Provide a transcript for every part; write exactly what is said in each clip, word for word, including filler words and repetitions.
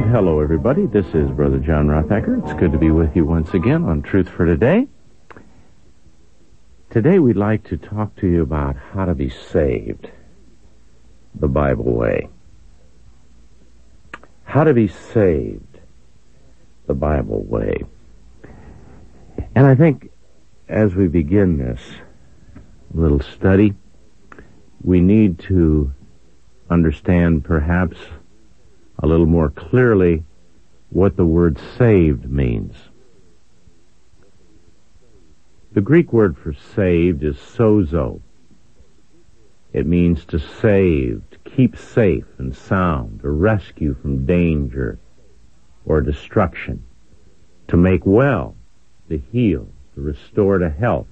Hello, everybody. This is Brother John Rothacker. It's good to be with you once again on Truth for Today. Today we'd like to talk to you about how to be saved the Bible way. How to be saved the Bible way. And I think as we begin this little study, we need to understand perhaps a little more clearly what the word saved means. The Greek word for saved is sozo. It means to save, to keep safe and sound, to rescue from danger or destruction, to make well, to heal, to restore to health.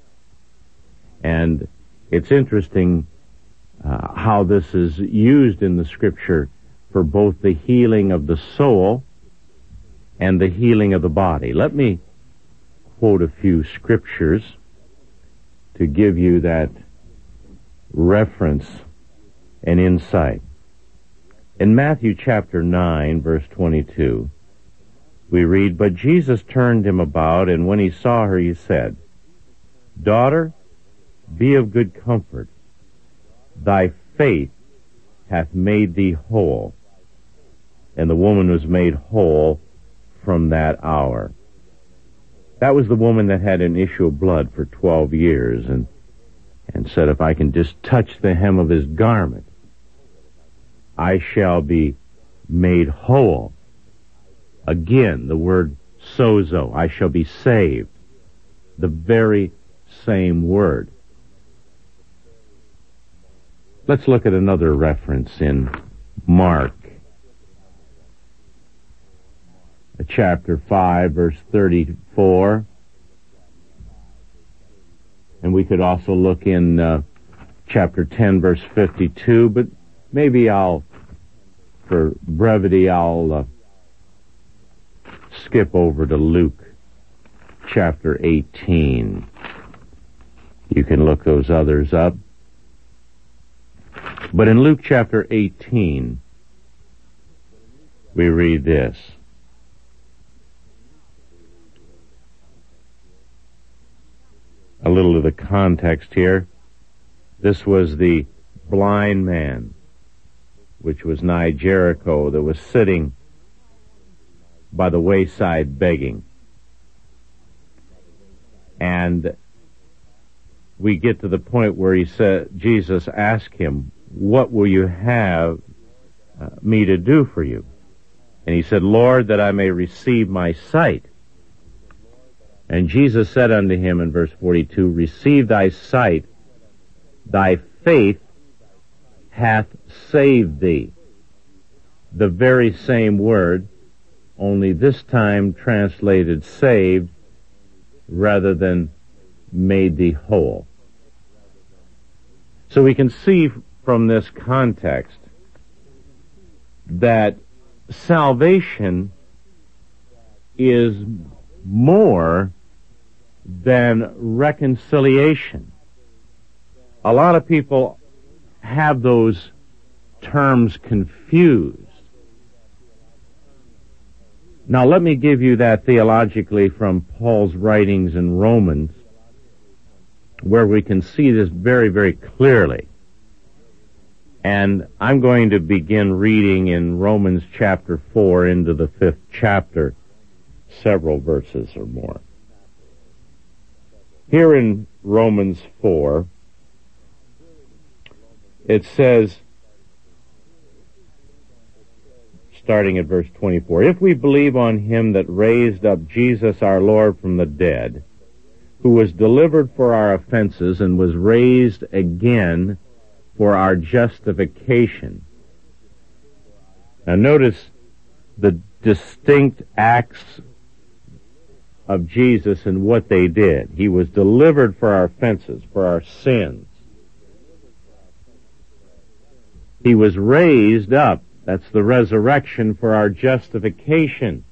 And it's interesting uh, how this is used in the Scripture for both the healing of the soul and the healing of the body. Let me quote a few scriptures to give you that reference and insight. In Matthew chapter nine, verse twenty-two, we read, "But Jesus turned him about, and when he saw her, he said, 'Daughter, be of good comfort. Thy faith hath made thee whole.' And the woman was made whole from that hour." That was the woman that had an issue of blood for twelve years and and said, "If I can just touch the hem of his garment, I shall be made whole." Again, the word sozo, I shall be saved. The very same word. Let's look at another reference in Mark chapter five, verse thirty-four. And we could also look in uh, chapter ten, verse fifty-two, but maybe I'll, for brevity, I'll uh, skip over to Luke chapter eighteen. You can look those others up. But in Luke chapter eighteen, we read this. A little of the context here. This was the blind man, which was nigh Jericho, that was sitting by the wayside begging. And we get to the point where he said, Jesus asked him, "What will you have uh, me to do for you?" And he said, "Lord, that I may receive my sight." And Jesus said unto him in verse forty-two, "Receive thy sight, thy faith hath saved thee." The very same word, only this time translated saved rather than made thee whole. So we can see from this context that salvation is more than reconciliation. A lot of people have those terms confused. Now let me give you that theologically from Paul's writings in Romans, where we can see this very, very clearly. And I'm going to begin reading in Romans chapter four into the fifth chapter, several verses or more. Here in Romans four, it says, starting at verse twenty-four, "If we believe on him that raised up Jesus our Lord from the dead, who was delivered for our offenses and was raised again for our justification." Now notice the distinct acts of Jesus and what they did. He was delivered for our offenses, for our sins. He was raised up. That's the resurrection, for our justification.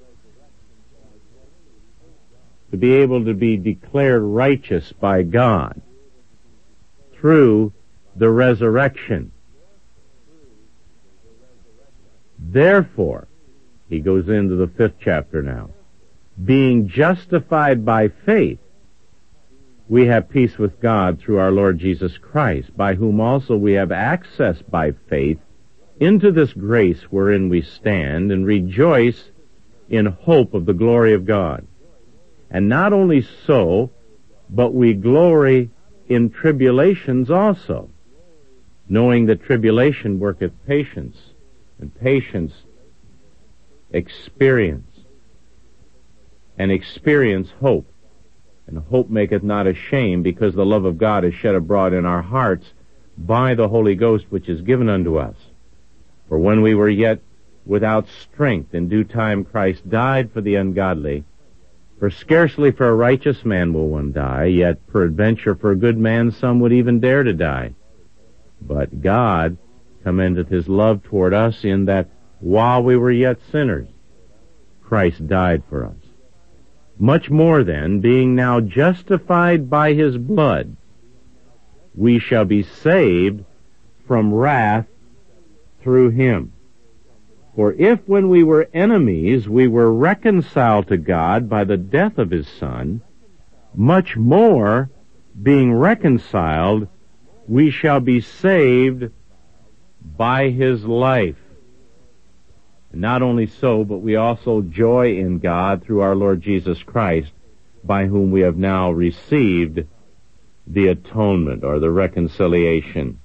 To be able to be declared righteous by God through the resurrection. Therefore, He goes into the fifth chapter now. Being justified by faith, we have peace with God through our Lord Jesus Christ, by whom also we have access by faith into this grace wherein we stand, and rejoice in hope of the glory of God. And not only so, but we glory in tribulations also, knowing that tribulation worketh patience, and patience experience, and experience hope. And hope maketh not ashamed, because the love of God is shed abroad in our hearts by the Holy Ghost, which is given unto us. For when we were yet without strength, in due time Christ died for the ungodly. For scarcely for a righteous man will one die, yet peradventure for a good man some would even dare to die. But God commendeth his love toward us, in that while we were yet sinners, Christ died for us. Much more then, being now justified by his blood, we shall be saved from wrath through him. For if when we were enemies we were reconciled to God by the death of his Son, much more, being reconciled, we shall be saved by his life. And not only so, but we also joy in God through our Lord Jesus Christ, by whom we have now received the atonement, or the reconciliation.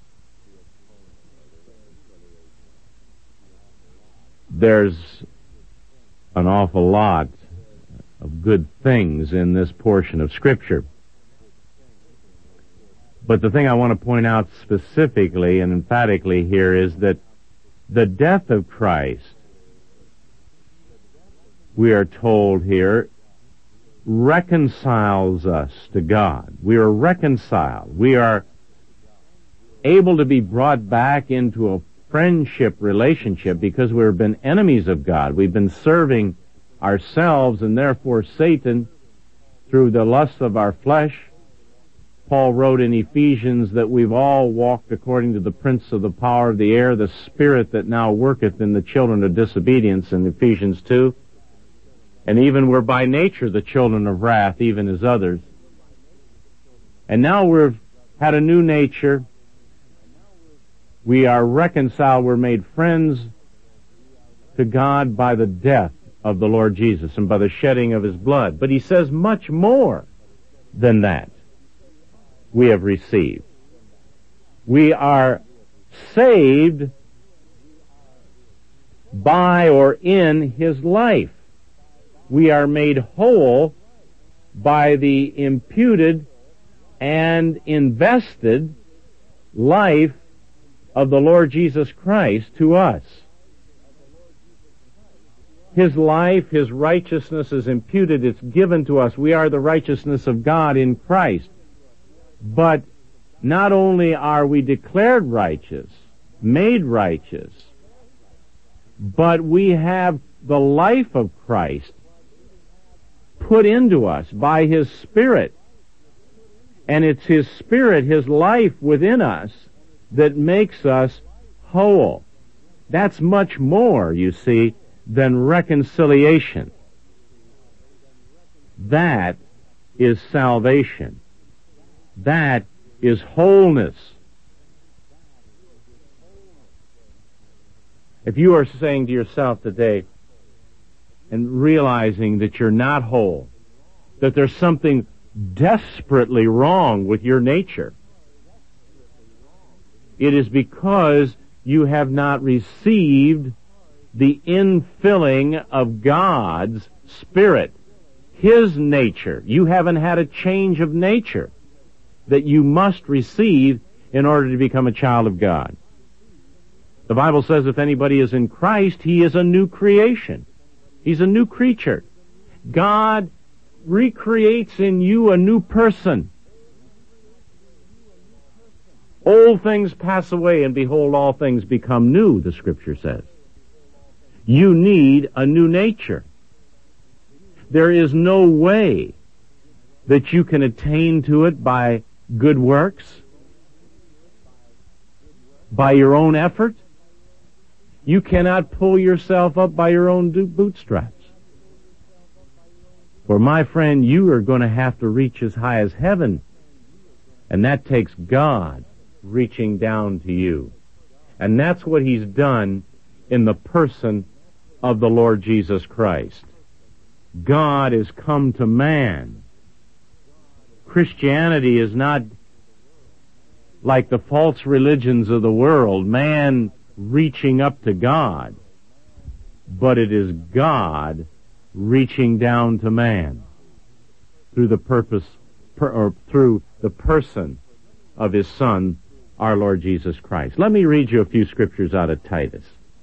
There's an awful lot of good things in this portion of Scripture. But the thing I want to point out specifically and emphatically here is that the death of Christ, we are told here, reconciles us to God. We are reconciled. We are able to be brought back into a friendship relationship, because we've been enemies of God. We've been serving ourselves and therefore Satan through the lusts of our flesh. Paul wrote in Ephesians that we've all walked according to the prince of the power of the air, the spirit that now worketh in the children of disobedience, in Ephesians two. And even we're by nature the children of wrath, even as others. And now we've had a new nature. We are reconciled, we're made friends to God by the death of the Lord Jesus and by the shedding of his blood. But he says much more than that we have received. We are saved by or in his life. We are made whole by the imputed and invested life of the Lord Jesus Christ to us. His life, his righteousness is imputed, it's given to us. We are the righteousness of God in Christ. But not only are we declared righteous, made righteous, but we have the life of Christ put into us by his Spirit. And it's his Spirit, his life within us, that makes us whole. That's much more, you see, than reconciliation. That is salvation. That is wholeness. If you are saying to yourself today and realizing that you're not whole, that there's something desperately wrong with your nature, it is because you have not received the infilling of God's Spirit, his nature. You haven't had a change of nature that you must receive in order to become a child of God. The Bible says if anybody is in Christ, he is a new creation. He's a new creature. God recreates in you a new person. Old things pass away, and behold, all things become new, the Scripture says. You need a new nature. There is no way that you can attain to it by good works, by your own effort. You cannot pull yourself up by your own bootstraps. For my friend, you are going to have to reach as high as heaven. And that takes God reaching down to you. And that's what He's done in the person of the Lord Jesus Christ. God has come to man. Christianity is not like the false religions of the world, man reaching up to God, but it is God reaching down to man through the purpose, per, or through the person of His Son, our Lord Jesus Christ. Let me read you a few scriptures out of Titus.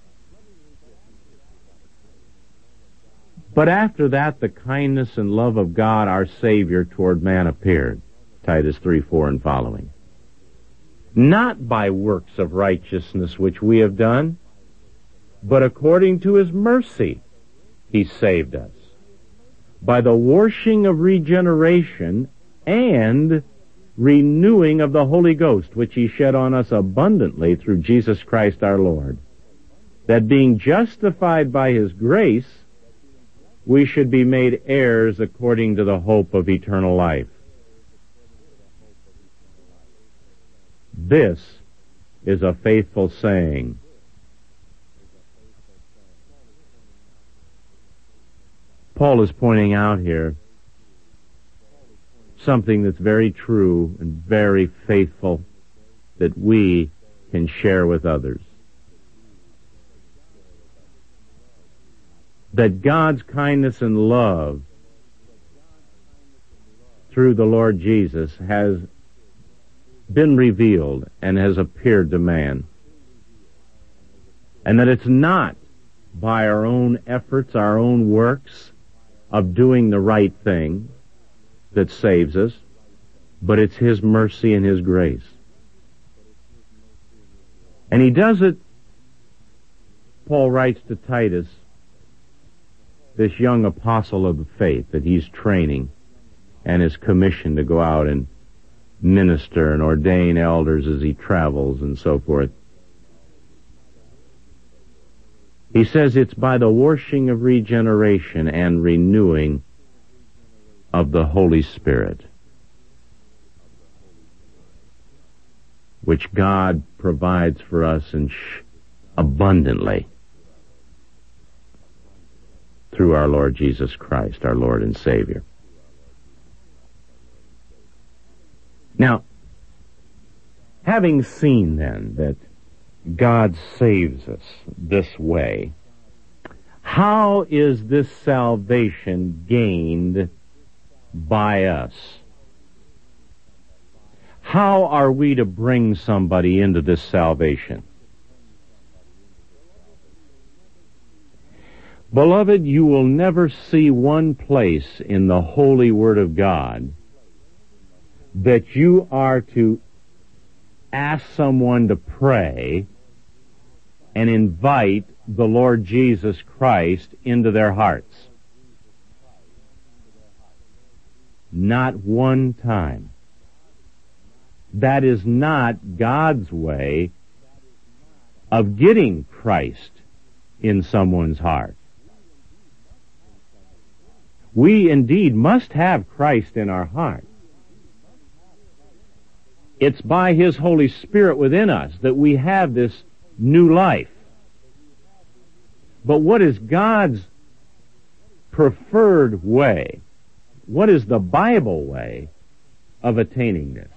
But after that, the kindness and love of God, our Savior, toward man appeared. Titus three four and following. Not by works of righteousness which we have done, but according to His mercy He saved us, by the washing of regeneration and renewing of the Holy Ghost, which He shed on us abundantly through Jesus Christ our Lord, that being justified by His grace, we should be made heirs according to the hope of eternal life. This is a faithful saying. Paul is pointing out here something that's very true and very faithful that we can share with others. That God's kindness and love through the Lord Jesus has been revealed and has appeared to man. And that it's not by our own efforts, our own works of doing the right thing that saves us, but it's His mercy and His grace. And He does it, Paul writes to Titus, this young apostle of the faith that he's training and is commissioned to go out and minister and ordain elders as he travels and so forth. He says it's by the washing of regeneration and renewing of the Holy Spirit, which God provides for us in sh- abundantly through our Lord Jesus Christ, our Lord and Savior. Now, having seen then that God saves us this way, how is this salvation gained by us? How are we to bring somebody into this salvation? Beloved, you will never see one place in the Holy Word of God that you are to ask someone to pray and invite the Lord Jesus Christ into their hearts. Not one time. That is not God's way of getting Christ in someone's heart. We indeed must have Christ in our heart. It's by His Holy Spirit within us that we have this new life. But what is God's preferred way? What is the Bible way of attaining this?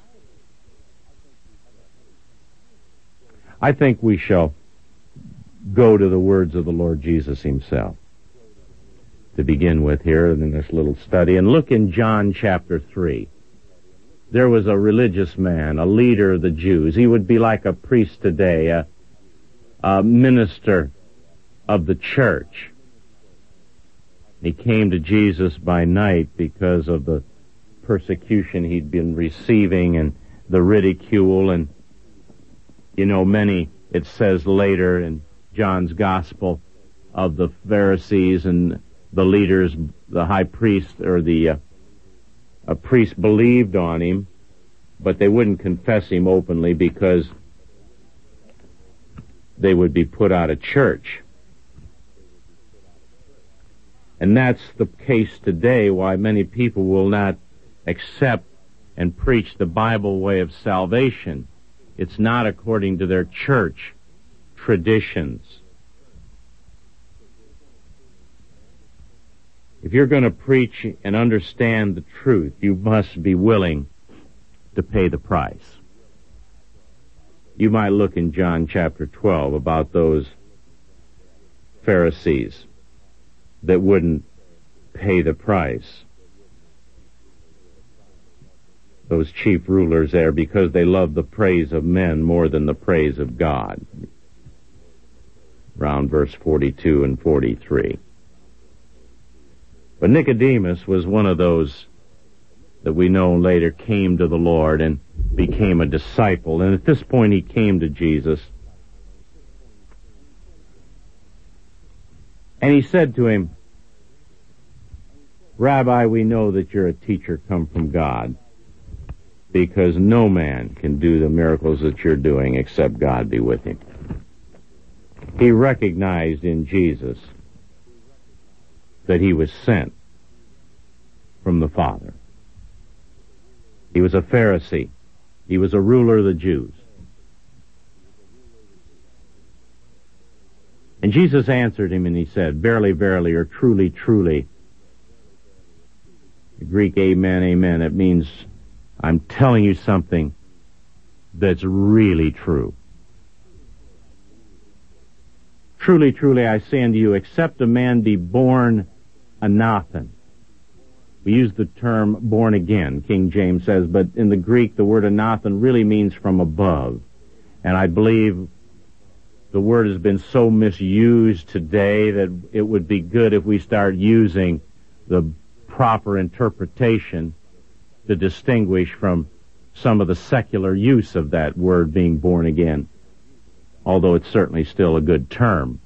I think we shall go to the words of the Lord Jesus Himself to begin with here in this little study, and look in John chapter three. There was a religious man, a leader of the Jews. He would be like a priest today, a, a minister of the church. He came to Jesus by night because of the persecution he'd been receiving and the ridicule, and you know, many, it says later in John's Gospel, of the Pharisees and the leaders, the high priest or the uh, a priest believed on him, but they wouldn't confess him openly because they would be put out of church. And that's the case today, why many people will not accept and preach the Bible way of salvation. It's not according to their church traditions. If you're going to preach and understand the truth, you must be willing to pay the price. You might look in John chapter twelve about those Pharisees that wouldn't pay the price. Those chief rulers there, because they loved the praise of men more than the praise of God. Around verse forty-two and forty-three. But Nicodemus was one of those that we know later came to the Lord and became a disciple. And at this point he came to Jesus. And he said to him, Rabbi, we know that you're a teacher come from God, because no man can do the miracles that you're doing except God be with him. He recognized in Jesus that he was sent from the Father. He was a Pharisee. He was a ruler of the Jews. And Jesus answered him and he said, Verily, verily, or truly, truly. The Greek amen, amen, it means I'm telling you something that's really true. Truly, truly, I say unto you, except a man be born anothen. We use the term born again, King James says, but in the Greek the word anothen really means from above. And I believe the word has been so misused today that it would be good if we start using the proper interpretation to distinguish from some of the secular use of that word being born again, although it's certainly still a good term.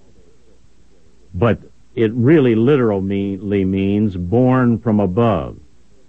But it really literally means born from above.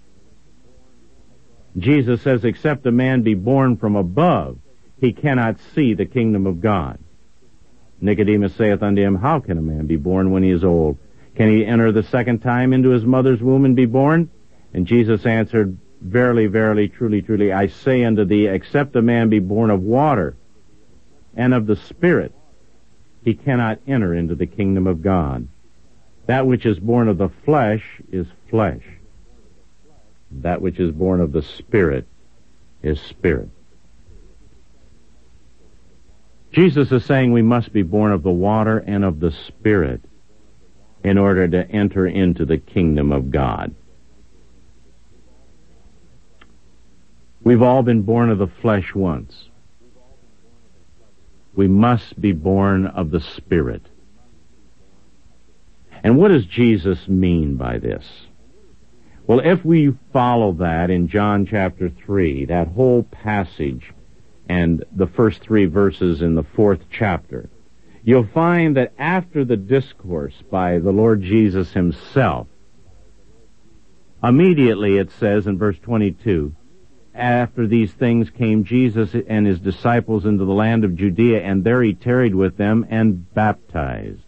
Jesus says, except a man be born from above, he cannot see the kingdom of God. Nicodemus saith unto him, How can a man be born when he is old? Can he enter the second time into his mother's womb and be born? And Jesus answered, Verily, verily, truly, truly, I say unto thee, except a man be born of water and of the Spirit, he cannot enter into the kingdom of God. That which is born of the flesh is flesh. That which is born of the Spirit is spirit. Jesus is saying we must be born of the water and of the Spirit in order to enter into the kingdom of God. We've all been born of the flesh once. We must be born of the Spirit. And what does Jesus mean by this? Well, if we follow that in John chapter three, that whole passage and the first three verses in the fourth chapter, you'll find that after the discourse by the Lord Jesus himself, immediately it says in verse twenty-two, after these things came Jesus and his disciples into the land of Judea, and there he tarried with them and baptized.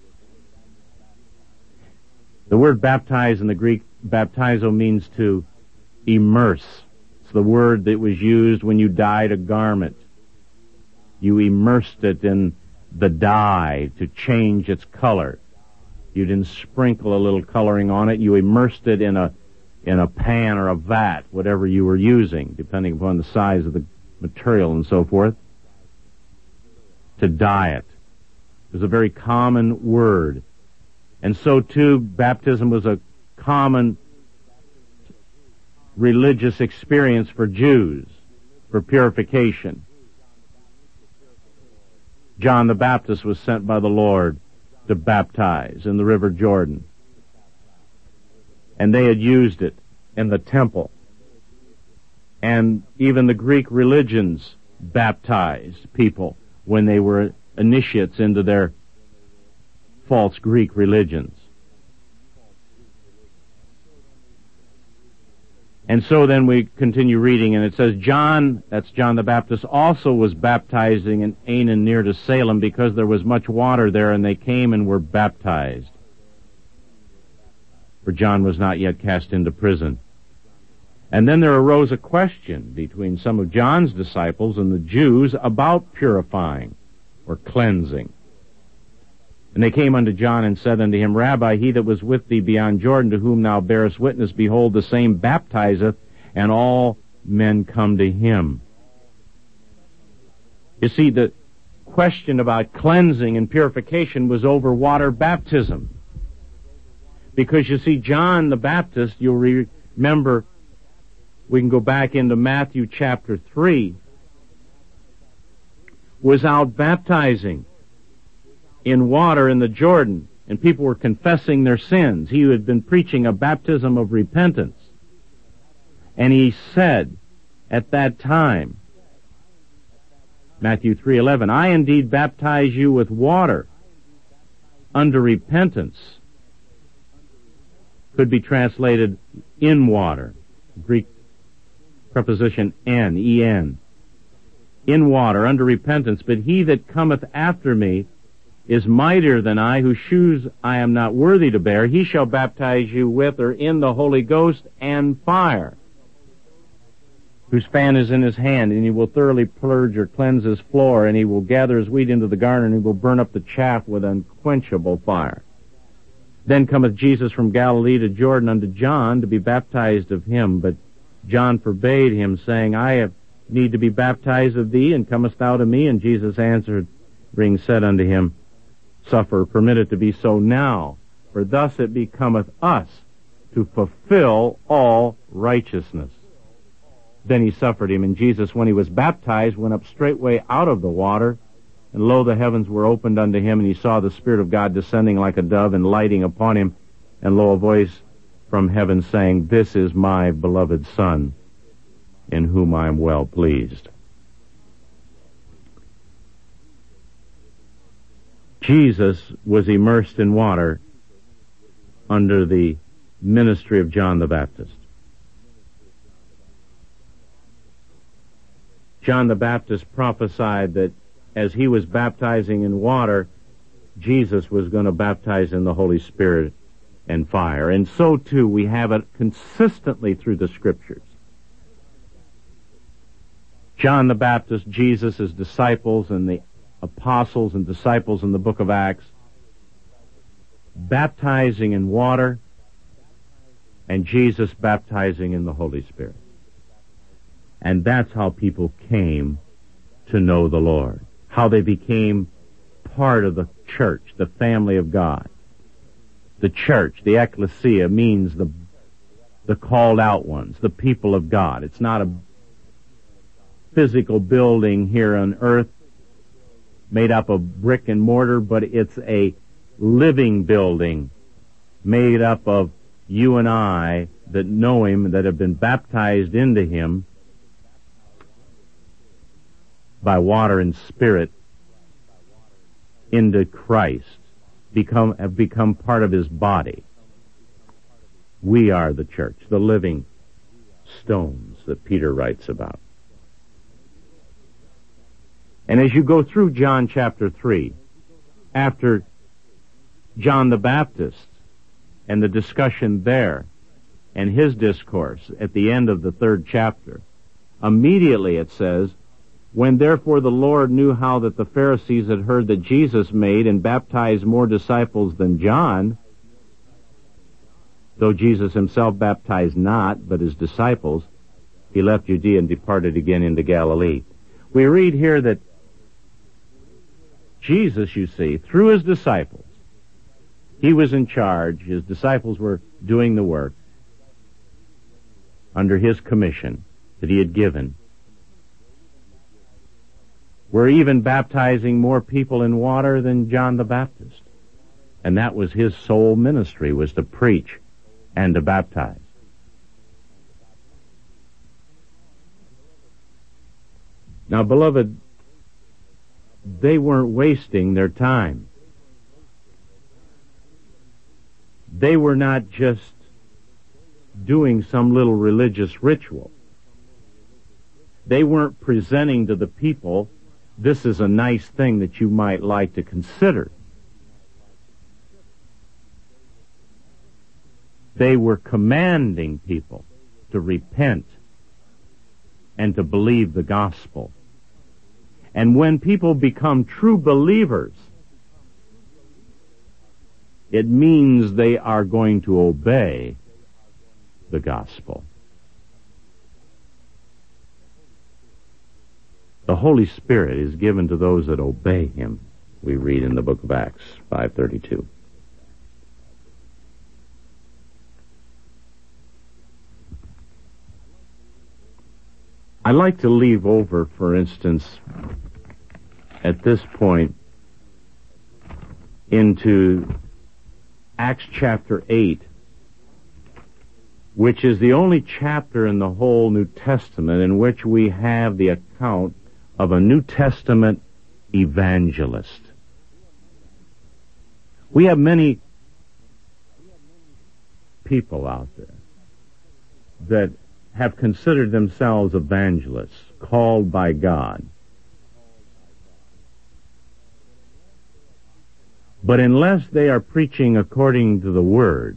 The word baptize in the Greek, baptizo, means to immerse. It's the word that was used when you dyed a garment. You immersed it in the dye to change its color. You didn't sprinkle a little coloring on it. You immersed it in a in a pan or a vat, whatever you were using, depending upon the size of the material and so forth, to dye it. It was a very common word. And so too, baptism was a common religious experience for Jews, for purification. John the Baptist was sent by the Lord to baptize in the River Jordan. And they had used it in the temple. And even the Greek religions baptized people when they were initiates into their false Greek religions. And so then we continue reading, and it says, John, that's John the Baptist, also was baptizing in Aenon near to Salem, because there was much water there, and they came and were baptized. For John was not yet cast into prison. And then there arose a question between some of John's disciples and the Jews about purifying or cleansing. And they came unto John and said unto him, Rabbi, he that was with thee beyond Jordan, to whom thou bearest witness, behold, the same baptizeth, and all men come to him. You see, the question about cleansing and purification was over water baptism. Because you see, John the Baptist, you'll re- remember, we can go back into Matthew chapter three, was out baptizing in water in the Jordan, and people were confessing their sins. He had been preaching a baptism of repentance. And he said at that time, Matthew three eleven, I indeed baptize you with water unto repentance. Could be translated in water. Greek preposition en, en. In water, unto repentance. But he that cometh after me is mightier than I, whose shoes I am not worthy to bear. He shall baptize you with or in the Holy Ghost and fire, whose fan is in his hand, and he will thoroughly purge or cleanse his floor, and he will gather his wheat into the garner, and he will burn up the chaff with unquenchable fire. Then cometh Jesus from Galilee to Jordan unto John to be baptized of him. But John forbade him, saying, I have need to be baptized of thee, and comest thou to me? And Jesus answered, being said unto him, Suffer, permit it to be so now, for thus it becometh us to fulfill all righteousness. Then he suffered him. And Jesus, when he was baptized, went up straightway out of the water, and lo, the heavens were opened unto him, and he saw the Spirit of God descending like a dove and lighting upon him. And lo, a voice from heaven saying, This is my beloved Son, in whom I am well pleased. Jesus was immersed in water under the ministry of John the Baptist. John the Baptist prophesied that as he was baptizing in water, Jesus was going to baptize in the Holy Spirit and fire. And so too we have it consistently through the Scriptures. John the Baptist, Jesus, his disciples, and the apostles and disciples in the book of Acts, baptizing in water, and Jesus baptizing in the Holy Spirit. And that's how people came to know the Lord. How they became part of the church, the family of God. The church, the ecclesia, means the the called out ones, the people of God. It's not a physical building here on earth made up of brick and mortar, but it's a living building made up of you and I that know Him, that have been baptized into Him by water and Spirit into Christ, become have become part of His body. We are the church, the living stones that Peter writes about. And as you go through John chapter three, after John the Baptist and the discussion there and his discourse at the end of the third chapter, immediately it says, When therefore the Lord knew how that the Pharisees had heard that Jesus made and baptized more disciples than John, though Jesus himself baptized not, but his disciples, he left Judea and departed again into Galilee. We read here that Jesus, you see, through his disciples, he was in charge, his disciples were doing the work under his commission that he had given. We're even baptizing more people in water than John the Baptist. And that was his sole ministry, was to preach and to baptize. Now, beloved, they weren't wasting their time. They were not just doing some little religious ritual. They weren't presenting to the people, this is a nice thing that you might like to consider. They were commanding people to repent and to believe the gospel. And when people become true believers, it means they are going to obey the gospel. The Holy Spirit is given to those that obey Him, we read in the book of Acts five thirty-two. I like to leave over, for instance, at this point, into Acts chapter eight, which is the only chapter in the whole New Testament in which we have the account of a New Testament evangelist. We have many people out there that have considered themselves evangelists, called by God. But unless they are preaching according to the Word,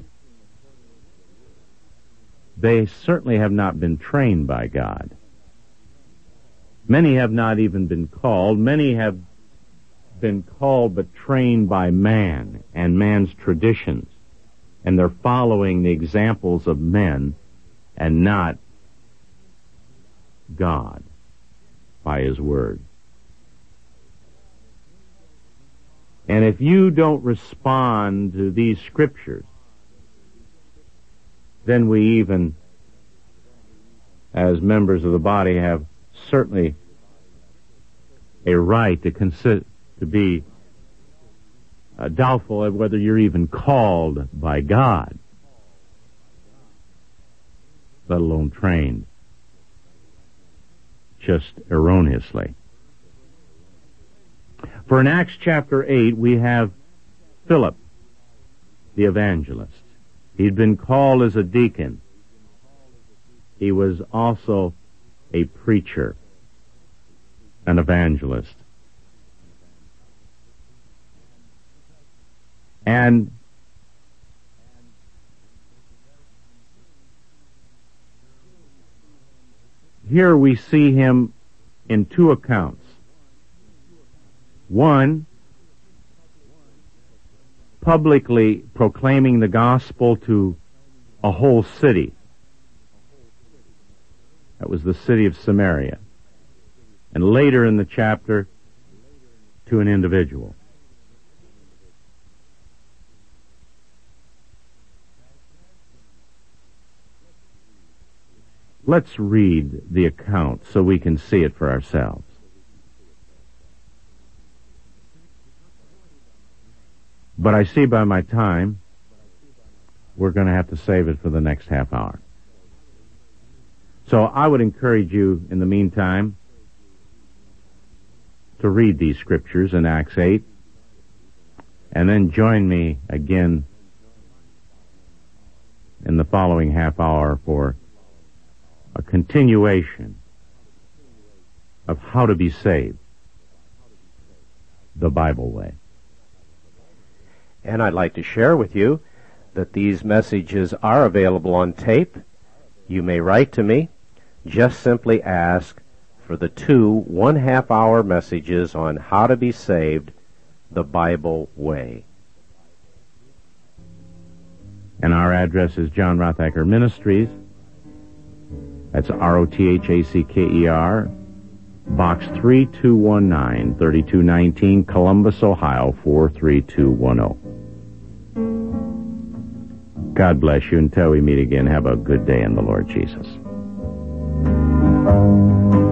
they certainly have not been trained by God. Many have not even been called. Many have been called but trained by man and man's traditions. And they're following the examples of men and not God by His Word. And if you don't respond to these scriptures, then we even, as members of the body, have certainly a right to consider, to be uh, doubtful of whether you're even called by God, let alone trained, just erroneously. For in Acts chapter eight, we have Philip, the evangelist. He'd been called as a deacon. He was also a preacher, an evangelist. And here we see him in two accounts. One, publicly proclaiming the gospel to a whole city. That was the city of Samaria. And later in the chapter, to an individual. Let's read the account so we can see it for ourselves. But I see by my time, we're going to have to save it for the next half hour. So I would encourage you, in the meantime, to read these scriptures in Acts eight, and then join me again in the following half hour for a continuation of how to be saved the Bible way. And I'd like to share with you that these messages are available on tape. You may write to me. Just simply ask for the two one-half-hour messages on how to be saved the Bible way. And our address is John Rothacker Ministries. That's R O T H A C K E R, Box three two one nine, thirty-two nineteen, Columbus, Ohio, four three two one zero. God bless you. Until we meet again, have a good day in the Lord Jesus.